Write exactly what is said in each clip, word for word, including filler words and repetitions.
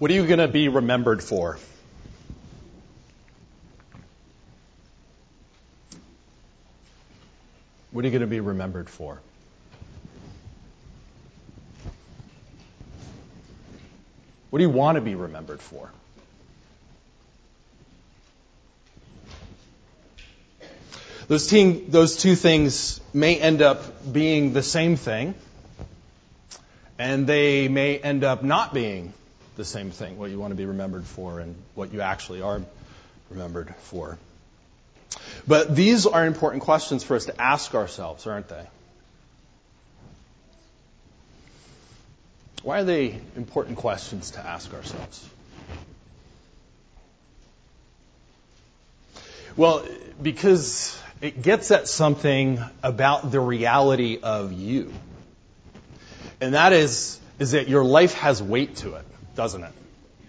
What are you going to be remembered for? What are you going to be remembered for? What do you want to be remembered for? Those, te- those two things may end up being the same thing, and they may end up not being the same thing, what you want to be remembered for and what you actually are remembered for. But these are important questions for us to ask ourselves, aren't they? Why are they important questions to ask ourselves? Well, because it gets at something about the reality of you. And that is, is that your life has weight to it, doesn't it?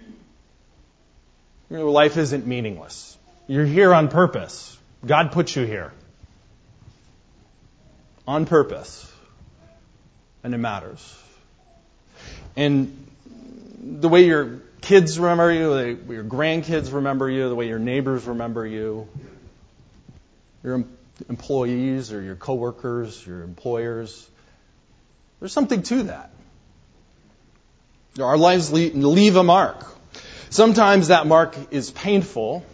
Your life isn't meaningless. You're here on purpose. God put you here. On purpose. And it matters. And the way your kids remember you, the way your grandkids remember you, the way your neighbors remember you, your employees or your coworkers, your employers, there's something to that. Our lives leave a mark. Sometimes that mark is painful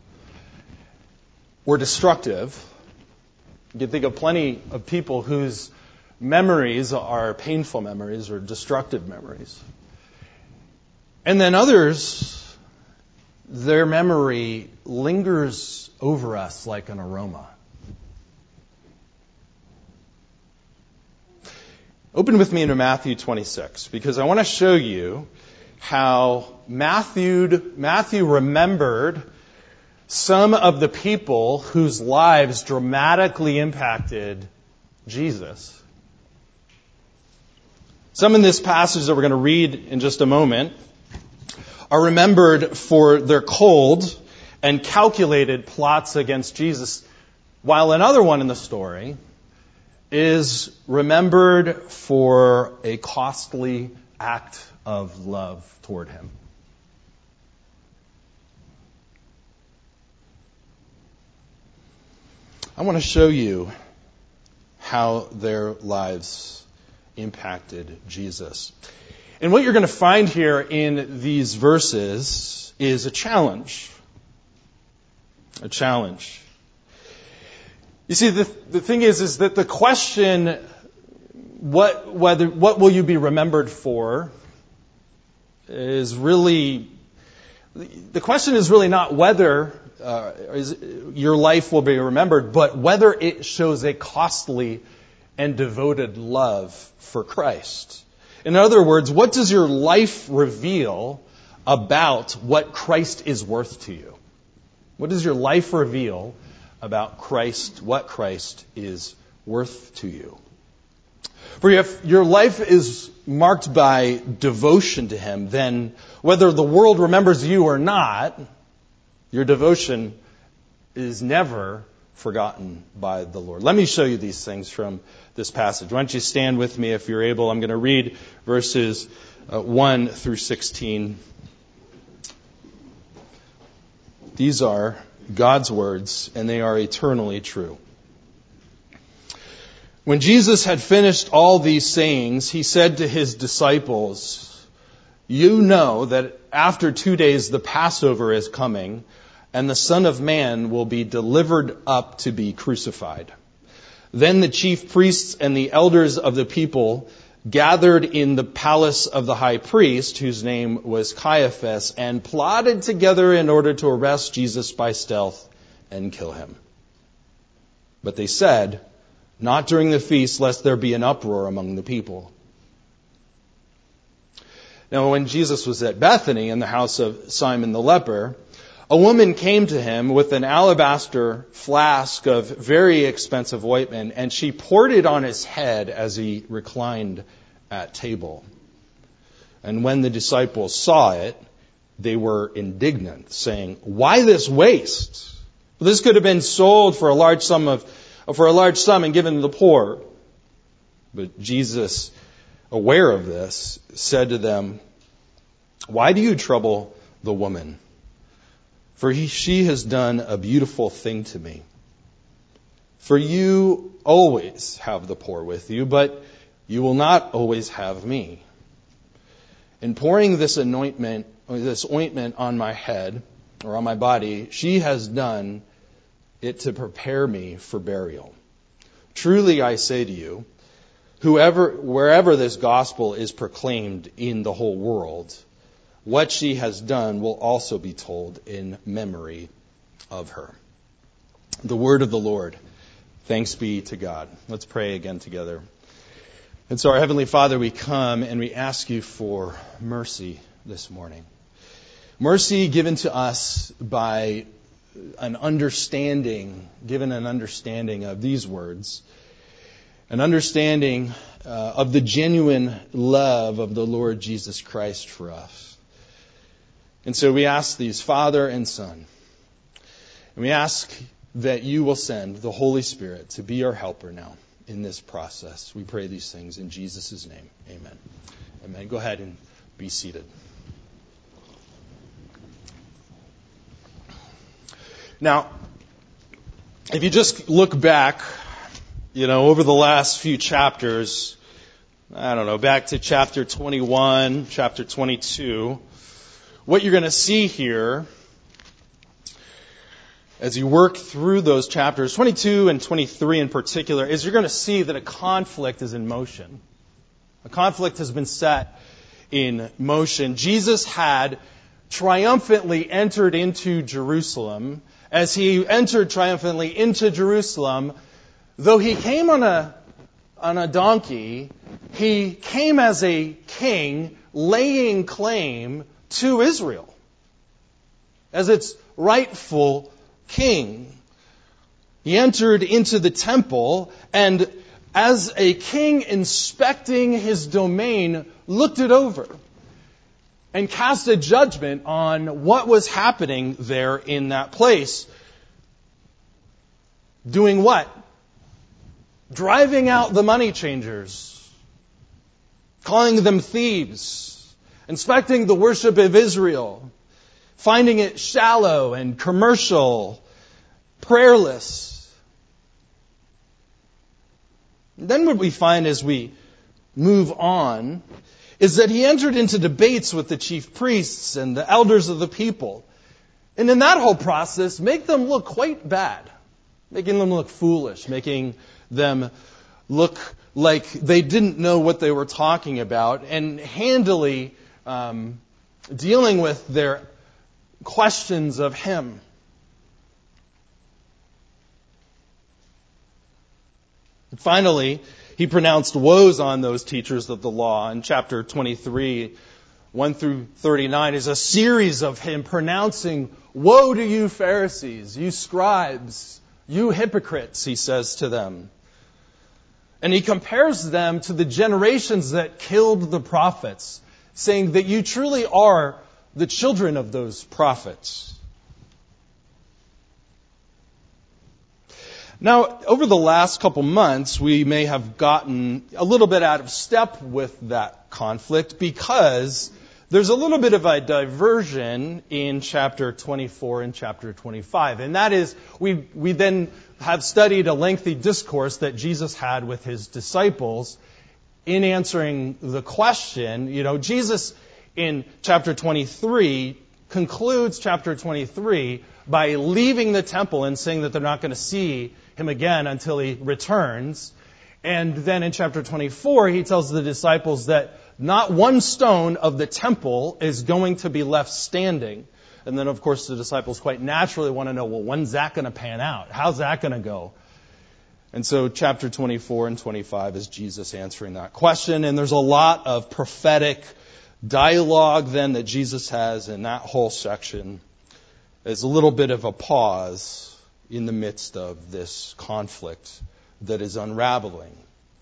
or destructive. You can think of plenty of people whose memories are painful memories or destructive memories. And then others, their memory lingers over us like an aroma. Open with me into Matthew twenty-six, because I want to show you how Matthew, Matthew remembered some of the people whose lives dramatically impacted Jesus. Some in this passage that we're going to read in just a moment are remembered for their cold and calculated plots against Jesus, while another one in the story is remembered for a costly act of love toward him. I want to show you how their lives impacted Jesus. And what you're going to find here in these verses is a challenge. A challenge. You see, the the thing is, is that the question, what whether what will you be remembered for, is really, the question is really not whether uh, is, your life will be remembered, but whether it shows a costly and devoted love for Christ. In other words, what does your life reveal about what Christ is worth to you? What does your life reveal about Christ, what Christ is worth to you? For if your life is marked by devotion to Him, then whether the world remembers you or not, your devotion is never forgotten by the Lord. Let me show you these things from this passage. Why don't you stand with me if you're able? I'm going to read verses uh, one through sixteen. These are God's words, and they are eternally true. When Jesus had finished all these sayings, he said to his disciples, "You know that after two days the Passover is coming, and the Son of Man will be delivered up to be crucified." Then the chief priests and the elders of the people gathered in the palace of the high priest, whose name was Caiaphas, and plotted together in order to arrest Jesus by stealth and kill him. But they said, "Not during the feast, lest there be an uproar among the people." Now, when Jesus was at Bethany in the house of Simon the leper, a woman came to him with an alabaster flask of very expensive ointment, and she poured it on his head as he reclined at table. And when the disciples saw it, they were indignant, saying, "Why this waste? This could have been sold for a large sum of for a large sum and given to the poor." But Jesus, aware of this, said to them, Why do you trouble the woman? For he, she has done a beautiful thing to me. For you always have the poor with you, but you will not always have me. In pouring this anointment, this ointment on my head, or on my body, she has done it to prepare me for burial. Truly I say to you, whoever, wherever this gospel is proclaimed in the whole world, what she has done will also be told in memory of her. The word of the Lord. Thanks be to God. Let's pray again together. And so, our Heavenly Father, we come and we ask you for mercy this morning. Mercy given to us by an understanding, given an understanding of these words, an understanding uh, of the genuine love of the Lord Jesus Christ for us. And so we ask these, Father and Son. And we ask that you will send the Holy Spirit to be our helper now in this process. We pray these things in Jesus' name. Amen. Amen. Go ahead and be seated. Now, if you just look back, you know, over the last few chapters, I don't know, back to chapter twenty-one, chapter twenty-two, what you're going to see here as you work through those chapters, twenty-two and twenty-three in particular, is you're going to see that a conflict is in motion. A conflict has been set in motion. Jesus had triumphantly entered into Jerusalem. As he entered triumphantly into Jerusalem, though he came on a, on a donkey, he came as a king laying claim to Israel as its rightful king. He entered into the temple and as a king inspecting his domain, looked it over and cast a judgment on what was happening there in that place. Doing what? Driving out the money changers, calling them thieves, inspecting the worship of Israel, finding it shallow and commercial, prayerless. Then what we find as we move on is that he entered into debates with the chief priests and the elders of the people. And in that whole process, make them look quite bad, making them look foolish, making them look like they didn't know what they were talking about, and handily um, dealing with their questions of him. And finally, he pronounced woes on those teachers of the law. In chapter twenty-three, one through thirty-nine, is a series of him pronouncing, "Woe to you Pharisees, you scribes, you hypocrites," he says to them. And he compares them to the generations that killed the prophets, saying that you truly are the children of those prophets. Now, over the last couple months, we may have gotten a little bit out of step with that conflict because there's a little bit of a diversion in chapter twenty-four and chapter twenty-five. And that is, we, we then have studied a lengthy discourse that Jesus had with his disciples in answering the question. You know, Jesus in chapter twenty-three concludes chapter twenty-three by leaving the temple and saying that they're not going to see him again until he returns. And then in chapter twenty-four, he tells the disciples that not one stone of the temple is going to be left standing. And then, of course, the disciples quite naturally want to know, well, when's that going to pan out? How's that going to go? And so chapter twenty-four and twenty-five is Jesus answering that question. And there's a lot of prophetic dialogue then that Jesus has in that whole section. There's a little bit of a pause in the midst of this conflict that is unraveling.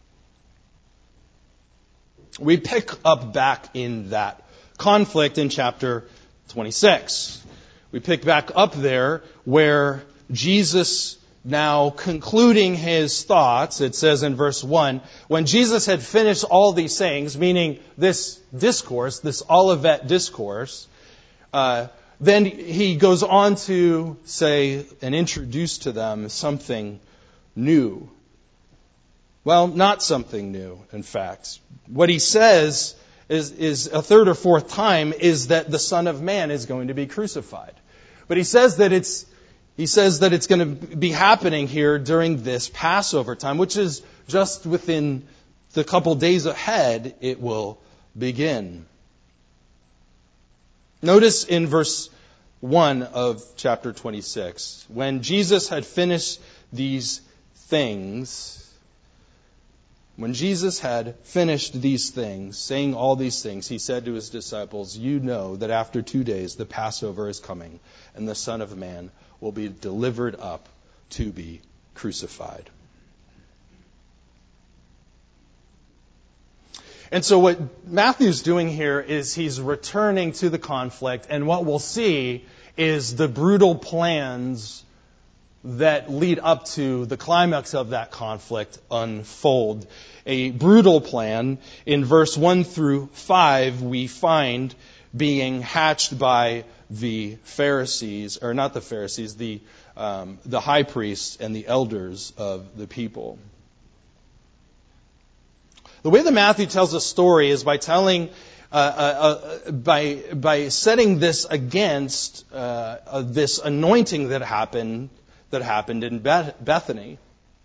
We pick up back in that conflict in chapter twenty-six. We pick back up there where Jesus now concluding his thoughts, it says in verse one, when Jesus had finished all these sayings, meaning this discourse, this Olivet discourse, uh, then he goes on to say and introduce to them something new. Well, not something new, in fact. What he says is, is a third or fourth time is that the Son of Man is going to be crucified. But he says that it's He says that it's going to be happening here during this Passover time, which is just within the couple days ahead it will begin. Notice in verse one of chapter twenty-six, when Jesus had finished these things, when Jesus had finished these things, saying all these things, he said to his disciples, "You know that after two days the Passover is coming, and the Son of Man will be delivered up to be crucified." And so what Matthew's doing here is he's returning to the conflict, and what we'll see is the brutal plans that lead up to the climax of that conflict unfold. A brutal plan. In verse one through five, we find being hatched by the Pharisees, or not the Pharisees, the um, the high priests and the elders of the people. The way that Matthew tells the story is by telling, uh, uh, uh, by by setting this against uh, uh, this anointing that happened that happened in Beth- Bethany,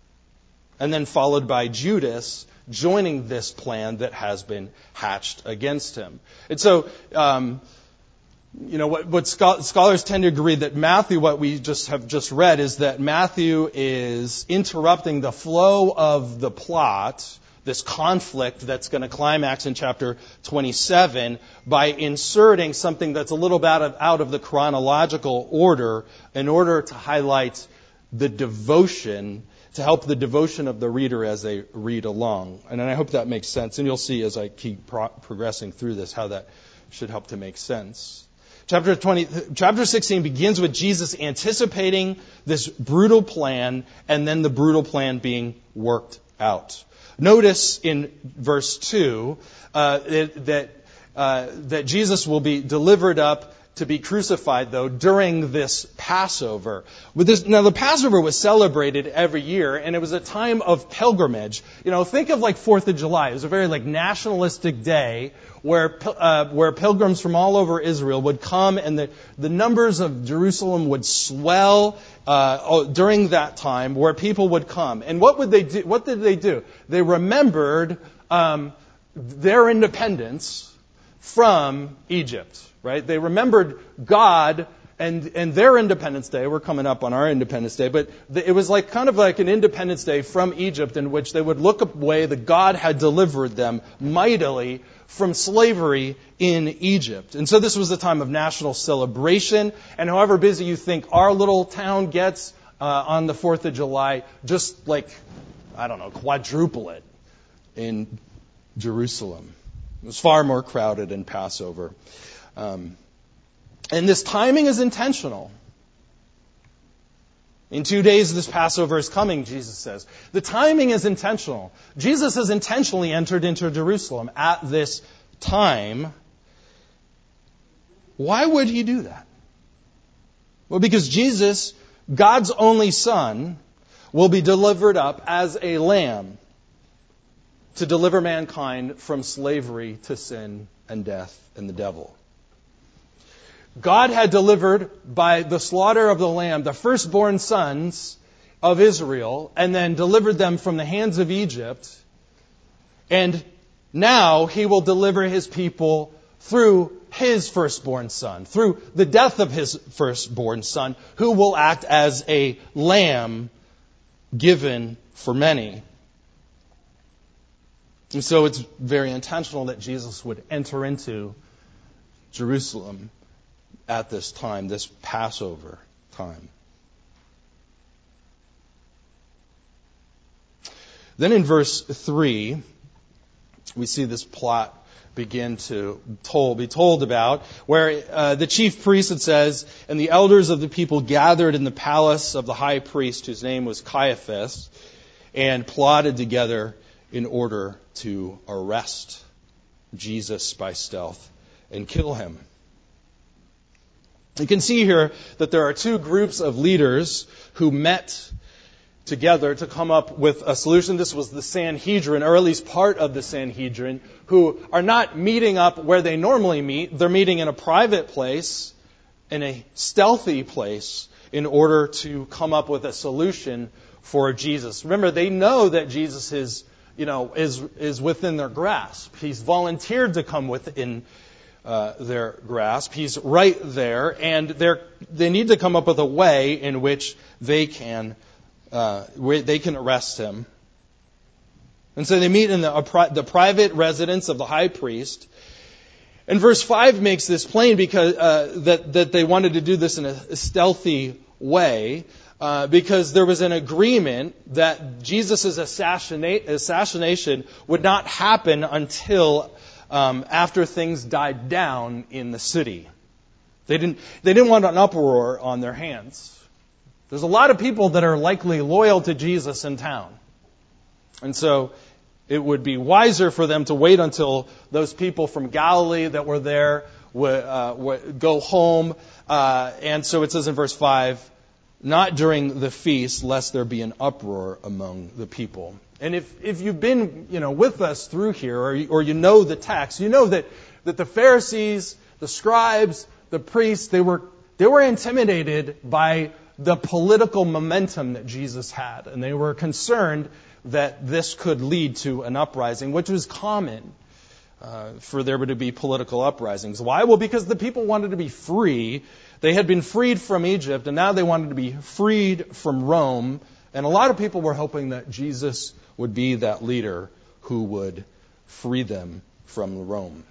and then followed by Judas joining this plan that has been hatched against him. And so, um, you know, what, what scholars tend to agree that Matthew, what we just have just read, is that Matthew is interrupting the flow of the plot, this conflict that's going to climax in chapter twenty-seven, by inserting something that's a little bit out of, out of the chronological order in order to highlight the devotion, to help the devotion of the reader as they read along. And I hope that makes sense. And you'll see as I keep pro- progressing through this how that should help to make sense. Chapter twenty, chapter sixteen begins with Jesus anticipating this brutal plan and then the brutal plan being worked out. Notice in verse two uh, that uh, that Jesus will be delivered up to be crucified, though, during this Passover. With this, now, the Passover was celebrated every year, and it was a time of pilgrimage. You know, think of like Fourth of July. It was a very like nationalistic day where uh, where pilgrims from all over Israel would come, and the, the numbers of Jerusalem would swell uh, during that time, where people would come. And what would they do? What did they do? They remembered um, their independence from Egypt. Right? They remembered God and and their Independence Day. We're coming up on our Independence Day, but it was like kind of like an Independence Day from Egypt, in which they would look away that God had delivered them mightily from slavery in Egypt. And so this was a time of national celebration. And however busy you think our little town gets uh, on the Fourth of July, just like, I don't know, quadruple it in Jerusalem. It was far more crowded in Passover. Um, and this timing is intentional. In two days, this Passover is coming, Jesus says. The timing is intentional. Jesus has intentionally entered into Jerusalem at this time. Why would he do that? Well, because Jesus, God's only Son, will be delivered up as a lamb to deliver mankind from slavery to sin and death and the devil. God had delivered by the slaughter of the lamb the firstborn sons of Israel, and then delivered them from the hands of Egypt. And now he will deliver his people through his firstborn son, through the death of his firstborn son, who will act as a lamb given for many. And so it's very intentional that Jesus would enter into Jerusalem at this time, this Passover time. Then in verse three, we see this plot begin to told, be told about, where uh, the chief priest, it says, and the elders of the people gathered in the palace of the high priest, whose name was Caiaphas, and plotted together in order to arrest Jesus by stealth and kill him. You can see here that there are two groups of leaders who met together to come up with a solution. This was the Sanhedrin, or at least part of the Sanhedrin, who are not meeting up where they normally meet. They're meeting in a private place, in a stealthy place, in order to come up with a solution for Jesus. Remember, they know that Jesus is, you know, is is within their grasp. He's volunteered to come within uh, their grasp. He's right there, and they're they need to come up with a way in which they can uh, where they can arrest him. And so they meet in the, a, the private residence of the high priest. And verse five makes this plain because uh, that that they wanted to do this in a stealthy way. Uh, because there was an agreement that Jesus' assassinate, assassination would not happen until um, after things died down in the city. They didn't, they didn't want an uproar on their hands. There's a lot of people that are likely loyal to Jesus in town. And so it would be wiser for them to wait until those people from Galilee that were there would, uh, would go home. Uh, and so it says in verse five, not during the feast, lest there be an uproar among the people. And if, if you've been, you know, with us through here, or you, or you know the text, you know that, that the Pharisees, the scribes, the priests, they were they were intimidated by the political momentum that Jesus had, and they were concerned that this could lead to an uprising, which was common uh, for there to be political uprisings. Why? Well, because the people wanted to be free. They had been freed from Egypt, and now they wanted to be freed from Rome. And a lot of people were hoping that Jesus would be that leader who would free them from Rome.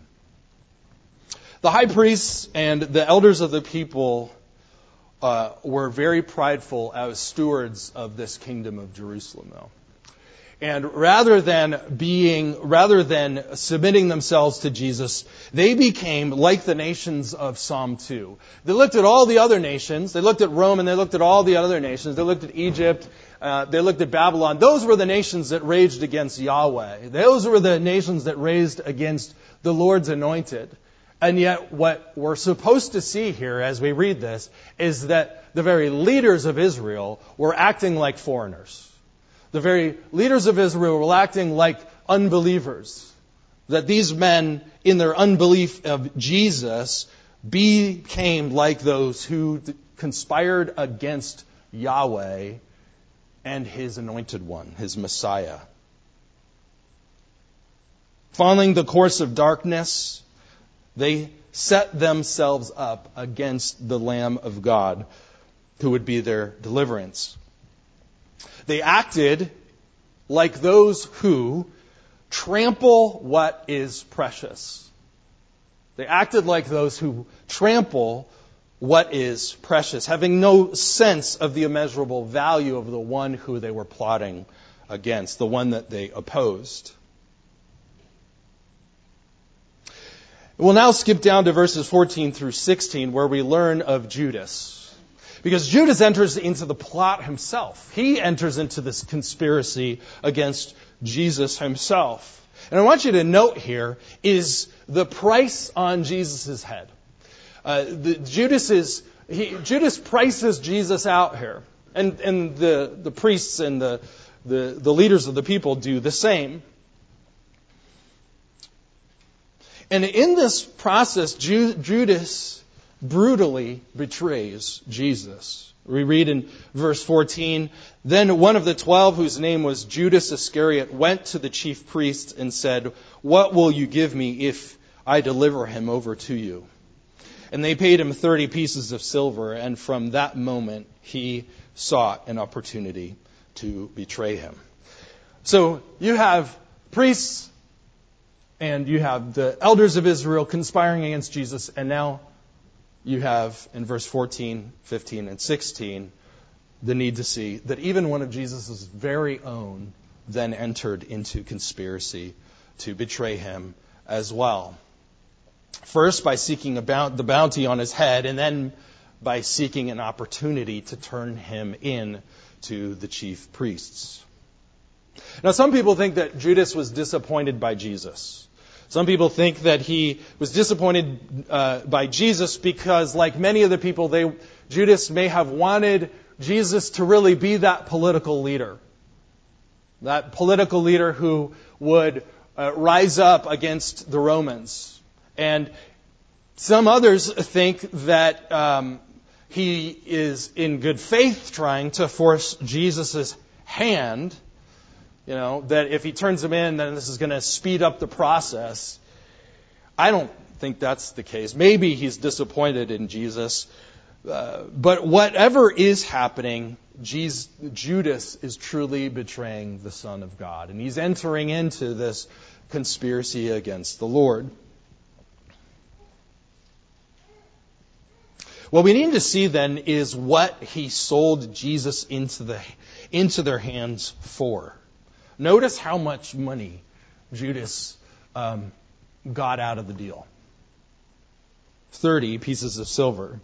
The high priests and the elders of the people uh, were very prideful as stewards of this kingdom of Jerusalem, though. And rather than being, rather than submitting themselves to Jesus, they became like the nations of Psalm two. They looked at all the other nations. They looked at Rome and they looked at all the other nations. They looked at Egypt. Uh, they looked at Babylon. Those were the nations that raged against Yahweh. Those were the nations that raged against the Lord's anointed. And yet what we're supposed to see here as we read this is that the very leaders of Israel were acting like foreigners. The very leaders of Israel were acting like unbelievers. That these men, in their unbelief of Jesus, became like those who conspired against Yahweh and His anointed one, His Messiah. Following the course of darkness, they set themselves up against the Lamb of God, who would be their deliverance. They acted like those who trample what is precious. They acted like those who trample what is precious, having no sense of the immeasurable value of the one who they were plotting against, the one that they opposed. We'll now skip down to verses fourteen through sixteen, where we learn of Judas. Because Judas enters into the plot himself. He enters into this conspiracy against Jesus himself. And I want you to note here is the price on Jesus' head. Uh, the, Judas is he, Judas prices Jesus out here, and and the the priests and the the, the leaders of the people do the same. And in this process, Ju, Judas brutally betrays Jesus. We read in verse fourteen, then one of the twelve, whose name was Judas Iscariot, went to the chief priests and said, what will you give me if I deliver him over to you? And they paid him thirty pieces of silver, and from that moment he sought an opportunity to betray him. So you have priests and you have the elders of Israel conspiring against Jesus, and now you have, in verse fourteen, fifteen, and sixteen, the need to see that even one of Jesus' very own then entered into conspiracy to betray him as well. First, by seeking about the bounty on his head, and then by seeking an opportunity to turn him in to the chief priests. Now, some people think that Judas was disappointed by Jesus. Some people think that he was disappointed uh, by Jesus because, like many of the people, they Judas may have wanted Jesus to really be that political leader. That political leader who would uh, rise up against the Romans. And some others think that um, he is in good faith trying to force Jesus' hand. You know, that if he turns him in, then this is going to speed up the process. I don't think that's the case. Maybe he's disappointed in Jesus. Uh, but whatever is happening, Jesus, Judas is truly betraying the Son of God. And he's entering into this conspiracy against the Lord. What we need to see then is what he sold Jesus into the into their hands for. Notice how much money Judas um, got out of the deal. Thirty pieces of silver.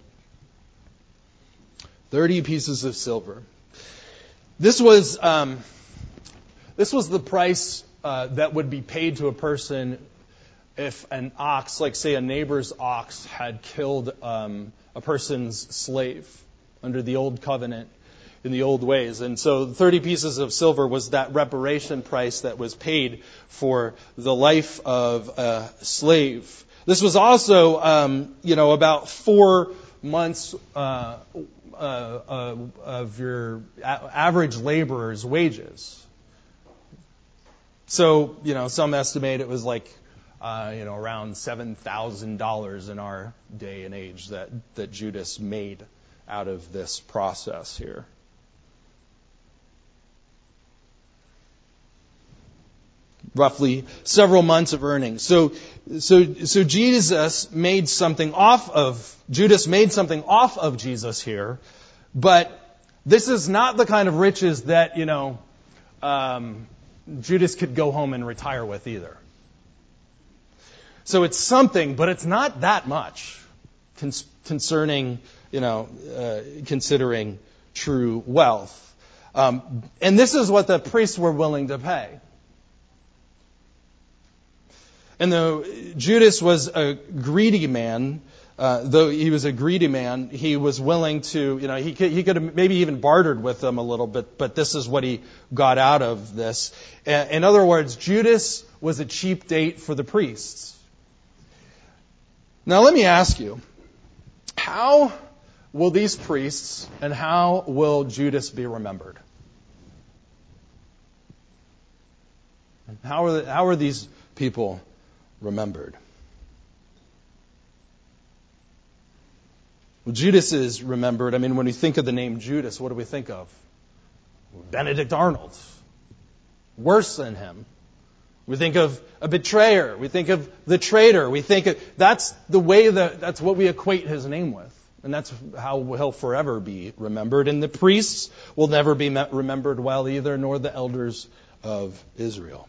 Thirty pieces of silver. This was um, this was the price uh, that would be paid to a person if an ox, like say a neighbor's ox, had killed um, a person's slave under the old covenant. In the old ways. And so thirty pieces of silver was that reparation price that was paid for the life of a slave. This was also, um, you know, about four months uh, uh, uh, of your a- average laborer's wages. So, you know, some estimate it was like, uh, you know, around seven thousand dollars in our day and age that, that Judas made out of this process here. Roughly several months of earnings. So, so, so Jesus made something off of, Judas made something off of Jesus here, but this is not the kind of riches that, you know, um, Judas could go home and retire with either. So it's something, but it's not that much cons- concerning, you know, uh, considering true wealth. Um, and this is what the priests were willing to pay. And though Judas was a greedy man, uh, though he was a greedy man, he was willing to, you know, he could, he could have maybe even bartered with them a little bit, but this is what he got out of this. In other words, Judas was a cheap date for the priests. Now let me ask you, how will these priests and how will Judas be remembered? How are, the, how are these people remembered? Well, Judas is remembered. I mean, when we think of the name Judas, what do we think of? Benedict Arnold. Worse than him. We think of a betrayer. We think of the traitor. We think of, that's the way that, that's what we equate his name with. And that's how he'll forever be remembered. And the priests will never be remembered well either, nor the elders of Israel.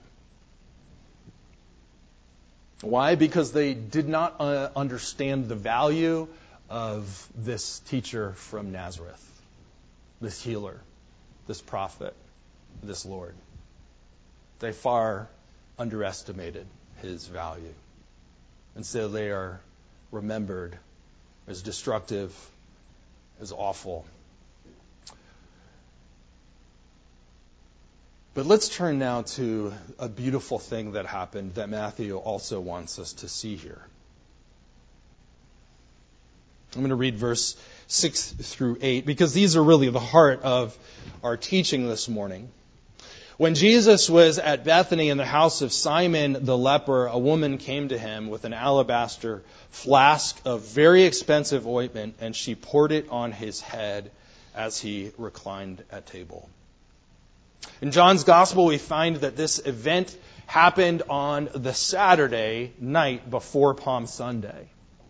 Why? Because they did not uh, understand the value of this teacher from Nazareth, this healer, this prophet, this Lord. They far underestimated his value. And so they are remembered as destructive, as awful. But let's turn now to a beautiful thing that happened that Matthew also wants us to see here. I'm going to read verse six through eight because these are really the heart of our teaching this morning. When Jesus was at Bethany in the house of Simon the leper, a woman came to him with an alabaster flask of very expensive ointment, and she poured it on his head as he reclined at table. In John's Gospel, we find that this event happened on the Saturday night before Palm Sunday,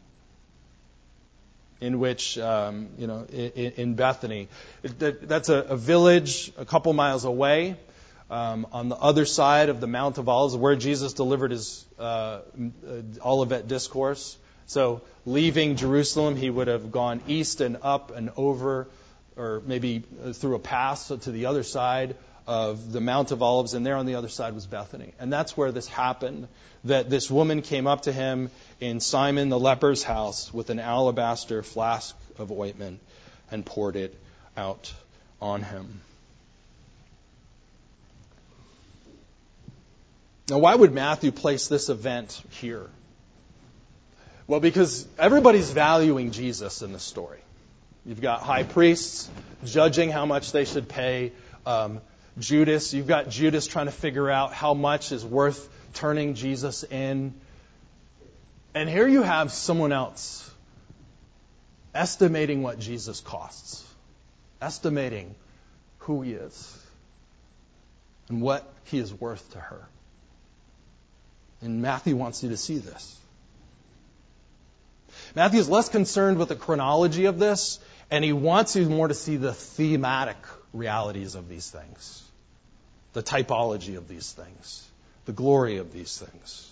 in which, um, you know, in, in Bethany. That's a, a village a couple miles away. um, on the other side of the Mount of Olives, where Jesus delivered his uh, Olivet Discourse. So leaving Jerusalem, he would have gone east and up and over, or maybe through a pass to the other side of the Mount of Olives, and there on the other side was Bethany. And that's where this happened, that this woman came up to him in Simon the leper's house with an alabaster flask of ointment and poured it out on him. Now, why would Matthew place this event here? Well, because everybody's valuing Jesus in this story. You've got high priests judging how much they should pay um, Judas. You've got Judas trying to figure out how much is worth turning Jesus in. And here you have someone else estimating what Jesus costs, estimating who he is and what he is worth to her. And Matthew wants you to see this. Matthew is less concerned with the chronology of this, and he wants you more to see the thematic realities of these things, the typology of these things, the glory of these things.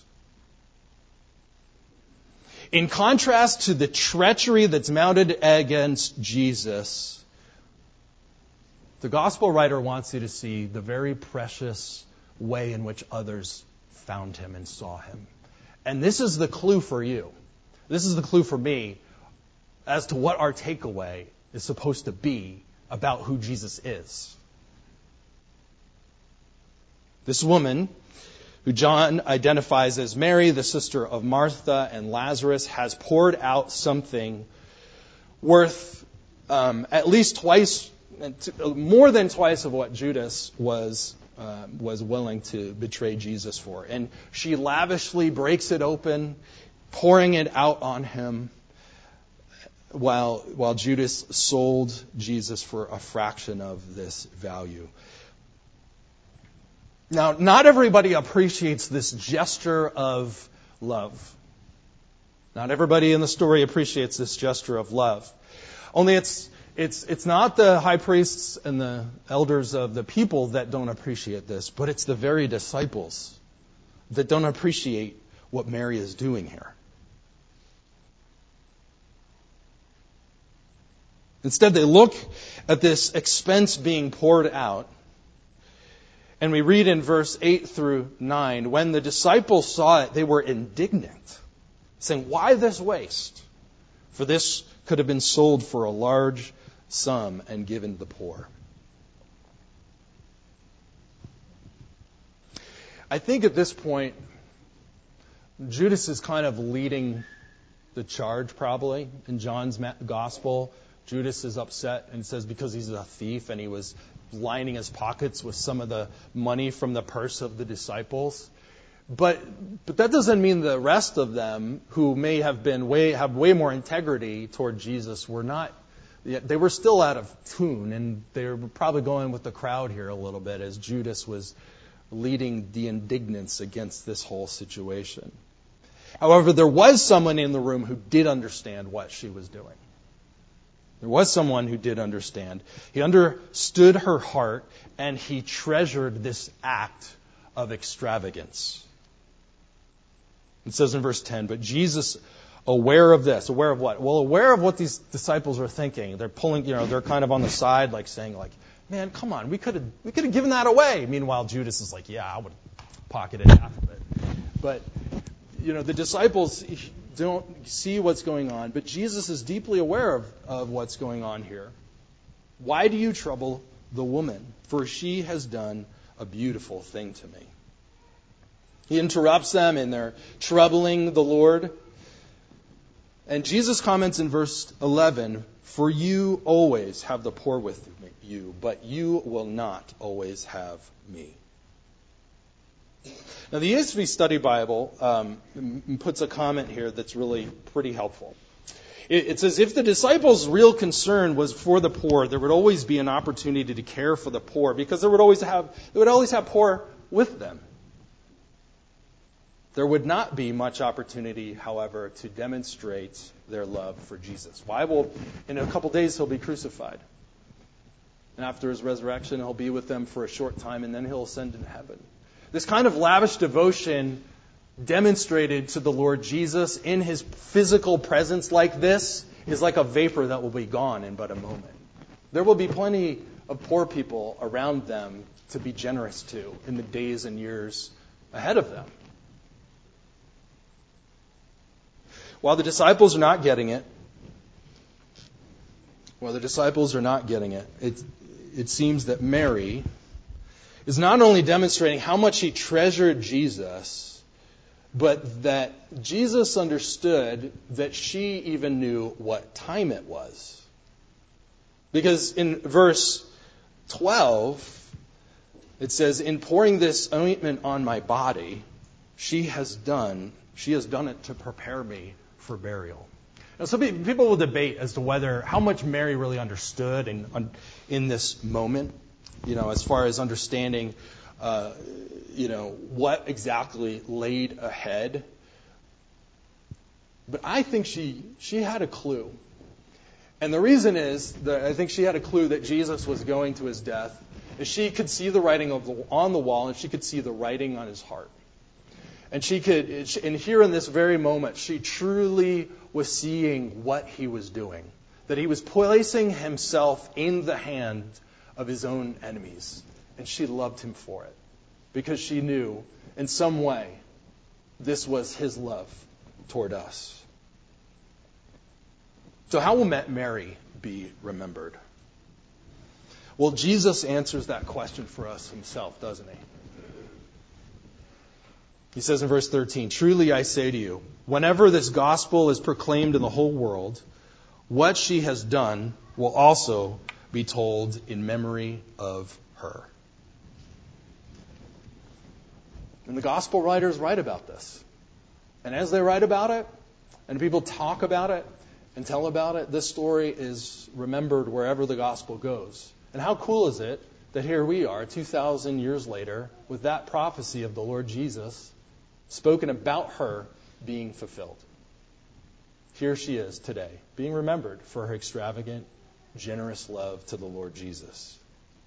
In contrast to the treachery that's mounted against Jesus, the gospel writer wants you to see the very precious way in which others found him and saw him. And this is the clue for you. This is the clue for me as to what our takeaway is supposed to be about who Jesus is. This woman, who John identifies as Mary, the sister of Martha and Lazarus, has poured out something worth um, at least twice, more than twice of what Judas was uh, was willing to betray Jesus for. And she lavishly breaks it open, pouring it out on him, while while Judas sold Jesus for a fraction of this value. Now, not everybody appreciates this gesture of love. Not everybody in the story appreciates this gesture of love. Only it's it's it's not the high priests and the elders of the people that don't appreciate this, but it's the very disciples that don't appreciate what Mary is doing here. Instead, they look at this expense being poured out. And we read in verse eight through nine, when the disciples saw it, they were indignant, saying, "Why this waste? For this could have been sold for a large sum and given to the poor." I think at this point, Judas is kind of leading the charge probably in John's gospel. Judas is upset and says because he's a thief and he was lining his pockets with some of the money from the purse of the disciples. But but that doesn't mean the rest of them, who may have been way have way more integrity toward Jesus, were not. They were still out of tune, and they were probably going with the crowd here a little bit as Judas was leading the indignance against this whole situation. However, there was someone in the room who did understand what she was doing. There was someone who did understand. He understood her heart, and he treasured this act of extravagance. It says in verse ten, but Jesus, aware of this, aware of what? Well, aware of what these disciples are thinking. They're pulling, you know, they're kind of on the side, like saying, like, man, come on, we could have, we could have given that away. Meanwhile, Judas is like, yeah, I would have pocketed half of it. But, you know, the disciples don't see what's going on, but Jesus is deeply aware of, of what's going on here. Why do you trouble the woman? For she has done a beautiful thing to me. He interrupts them in their troubling the Lord. And Jesus comments in verse eleven, for you always have the poor with you, but you will not always have me. Now, the E S V Study Bible um, puts a comment here that's really pretty helpful. It, it says, if the disciples' real concern was for the poor, there would always be an opportunity to care for the poor, because there would always have they would always have poor with them. There would not be much opportunity, however, to demonstrate their love for Jesus. Why? Well, in a couple days he'll be crucified. And after his resurrection, he'll be with them for a short time, and then he'll ascend into heaven. This kind of lavish devotion demonstrated to the Lord Jesus in his physical presence like this is like a vapor that will be gone in but a moment. There will be plenty of poor people around them to be generous to in the days and years ahead of them. While the disciples are not getting it, while the disciples are not getting it, it, it seems that Mary is not only demonstrating how much she treasured Jesus, but that Jesus understood that she even knew what time it was. Because in verse twelve, it says, "In pouring this ointment on my body, she has done, she has done it to prepare me for burial." Now, some people will debate as to whether how much Mary really understood in in this moment, you know, as far as understanding, uh, you know, what exactly laid ahead. But I think she she had a clue, and the reason is that I think she had a clue that Jesus was going to his death. Is she could see the writing of the, on the wall, and she could see the writing on his heart. And she could, and here in this very moment, she truly was seeing what he was doing. That he was placing himself in the hand of his own enemies. And she loved him for it. Because she knew, in some way, this was his love toward us. So how will Mary be remembered? Well, Jesus answers that question for us himself, doesn't he? He says in verse thirteen, "Truly I say to you, whenever this gospel is proclaimed in the whole world, what she has done will also be told in memory of her." And the gospel writers write about this. And as they write about it, and people talk about it and tell about it, this story is remembered wherever the gospel goes. And how cool is it that here we are, two thousand years later, with that prophecy of the Lord Jesus spoken about her being fulfilled. Here she is today, being remembered for her extravagant, generous love to the Lord Jesus.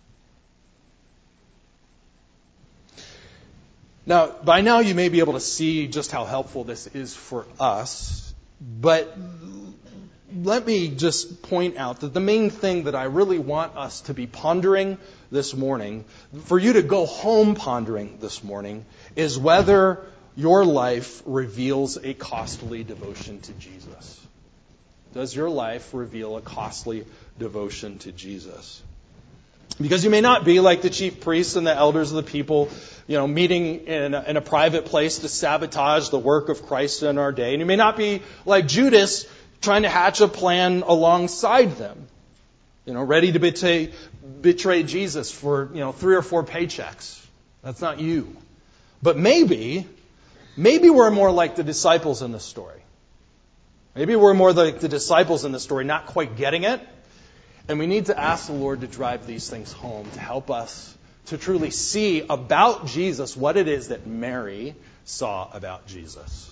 Now, by now you may be able to see just how helpful this is for us, but let me just point out that the main thing that I really want us to be pondering this morning, for you to go home pondering this morning, is whether your life reveals a costly devotion to Jesus. Does your life reveal a costly devotion to Jesus? Because you may not be like the chief priests and the elders of the people, you know, meeting in a, in a private place to sabotage the work of Christ in our day. And you may not be like Judas, trying to hatch a plan alongside them, you know, ready to betray, betray Jesus for, you know, three or four paychecks. That's not you. But maybe, maybe we're more like the disciples in the story. Maybe we're more like the disciples in the story, not quite getting it. And we need to ask the Lord to drive these things home, to help us to truly see about Jesus what it is that Mary saw about Jesus.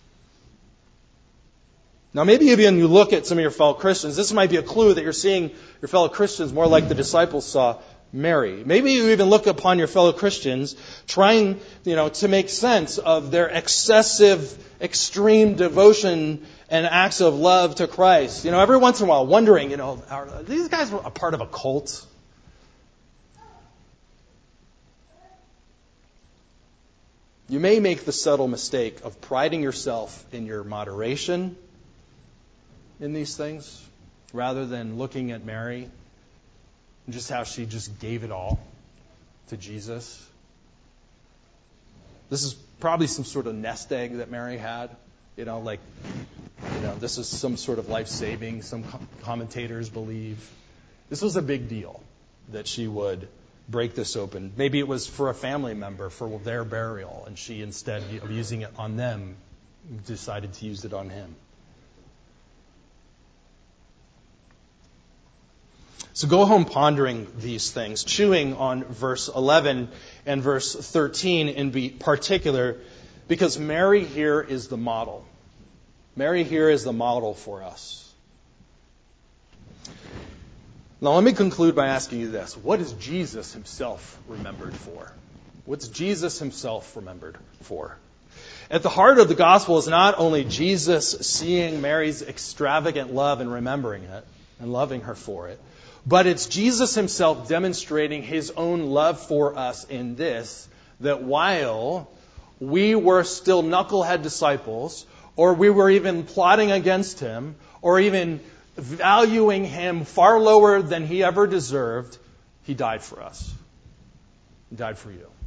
Now, maybe even you look at some of your fellow Christians, this might be a clue that you're seeing your fellow Christians more like the disciples saw Mary. Maybe you even look upon your fellow Christians trying, you know, to make sense of their excessive, extreme devotion and acts of love to Christ. You know, every once in a while wondering, you know, are these guys a part of a cult? You may make the subtle mistake of priding yourself in your moderation in these things, rather than looking at Mary and just how she just gave it all to Jesus. This is probably some sort of nest egg that Mary had. You know, like, you know, this is some sort of life-saving, some commentators believe. This was a big deal that she would break this open. Maybe it was for a family member, for their burial, and she, instead of using it on them, decided to use it on him. So go home pondering these things, chewing on verse eleven and verse thirteen in particular, because Mary here is the model. Mary here is the model for us. Now let me conclude by asking you this. What is Jesus himself remembered for? What's Jesus himself remembered for? At the heart of the gospel is not only Jesus seeing Mary's extravagant love and remembering it and loving her for it, but it's Jesus himself demonstrating his own love for us in this, that while we were still knucklehead disciples, or we were even plotting against him, or even valuing him far lower than he ever deserved, he died for us. He died for you.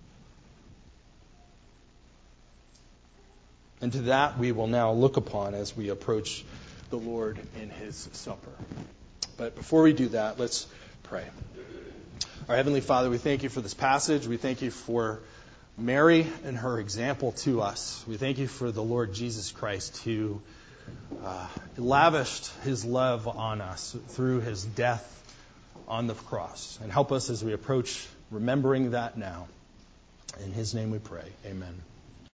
And to that we will now look upon as we approach the Lord in his supper. But before we do that, let's pray. Our Heavenly Father, we thank you for this passage. We thank you for Mary and her example to us. We thank you for the Lord Jesus Christ who uh, lavished his love on us through his death on the cross. And help us as we approach remembering that now. In his name we pray. Amen.